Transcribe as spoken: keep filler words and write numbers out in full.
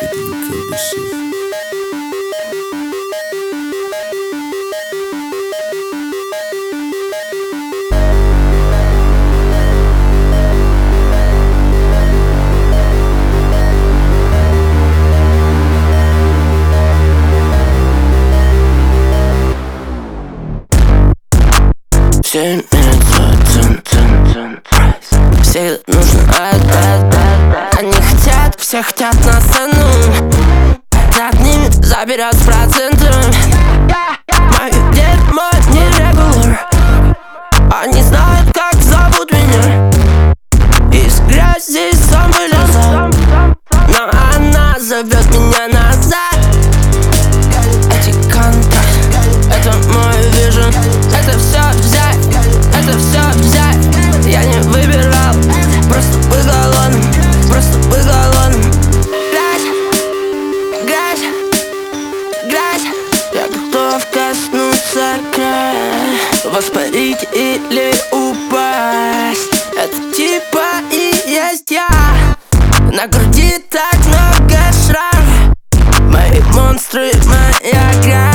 Baby, you kill this shit. Все имеется цен, цен, цен, прайс. Всегда нужно отдать. Они хотят, все хотят на сцену. Над ними заберет с процентами. Мое дерьмо не регуляр. Они знают, как зовут меня. Из грязи сам вылезал, но она зовет меня назад. Эти контракты, это мой вижен. Это все взять, это все взять. Я не выбирал, просто был голодным, просто был голодным. Грязь, грязь, грязь. Я готов коснуться края, воспарить или упасть. Это типа и есть я. На груди так много шрамов. Мои монстры, моя грязь.